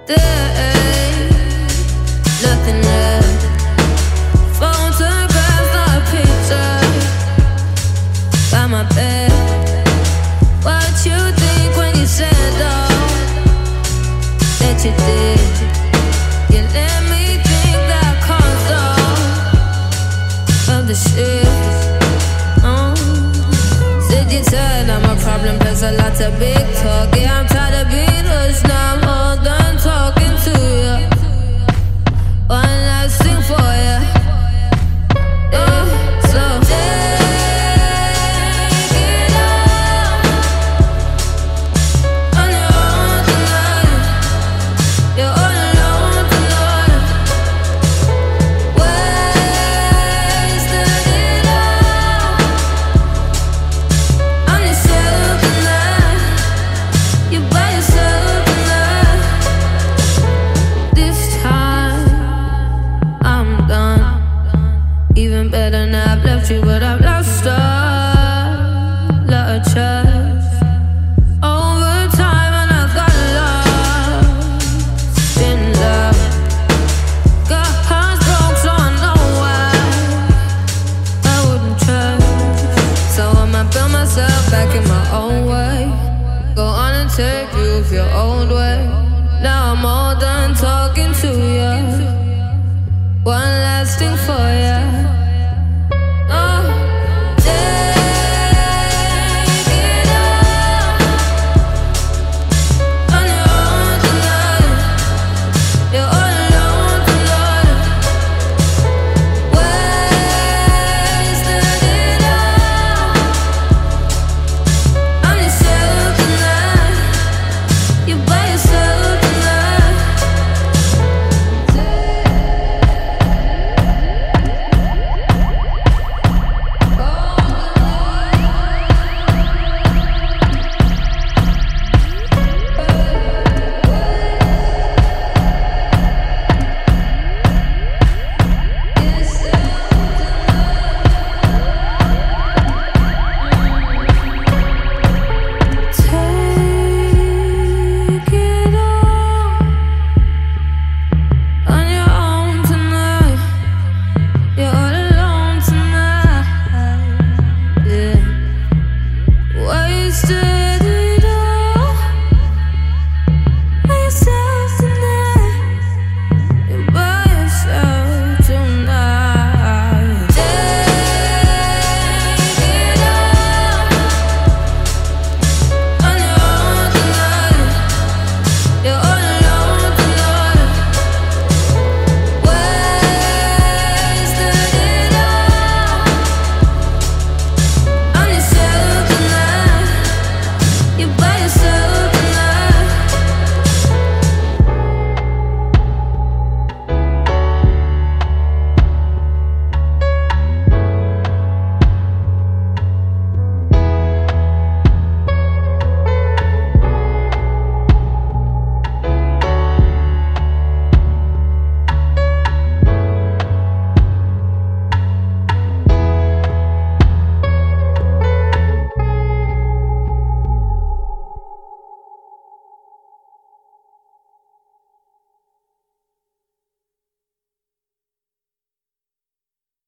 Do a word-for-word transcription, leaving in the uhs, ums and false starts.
day, nothing left. Photographs, not pictures by my bed. What you think when you said all that you did? You let me think that caused all of the shit. Oh. Said you tired, I'm a problem, there's a lot of big talk. Yeah, I'm tired of being hushed, now I'm all done talking to you. One last thing for you. Yeah, so take it all on your own tonight. You're all alone tonight. Wasted it all on yourself tonight. You by yourself tonight. This time I'm done. Even better now I've left you, but I've lost a lot of trust over time, and I got lost in love. Got hearts broke, so I know why I wouldn't trust. So I'ma build myself back in my own way. Go on and take you of your own way. Now I'm all done talking to you. One last thing for you. Oh, take it all on your own tonight. You're all alone tonight. Wasted it all on yourself tonight. You by yourself tonight. Take it all on your own tonight. You're all alone tonight. Yeah, wasted.